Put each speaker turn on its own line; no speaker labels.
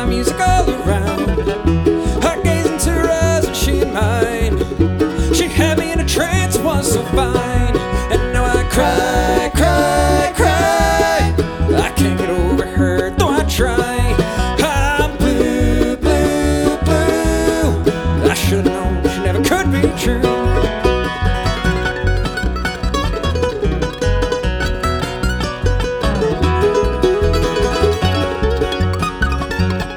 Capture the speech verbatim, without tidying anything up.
music all around. I gaze into her eyes and she in mine. She had me in a trance, was so fine, and now I cry.